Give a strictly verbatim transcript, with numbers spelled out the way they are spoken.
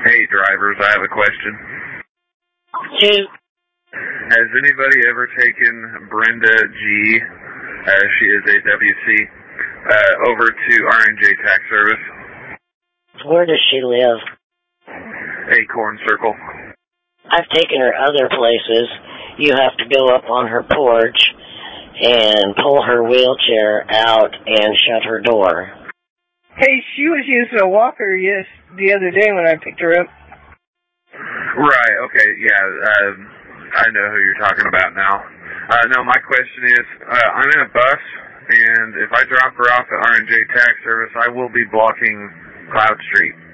Hey, drivers, I have a question. Shoot. Has anybody ever taken Brenda G, uh, she is a W C, uh, over to R and J Tax Service? Where does she live? Acorn Circle. I've taken her other places. You have to go up on her porch and pull her wheelchair out and shut her door. Hey, she was using a walker yes the other day when I picked her up. Right, okay, yeah, uh, I know who you're talking about now. Uh, no, my question is, uh, I'm in a bus, and if I drop her off at R and J Tax Service, I will be blocking Cloud Street.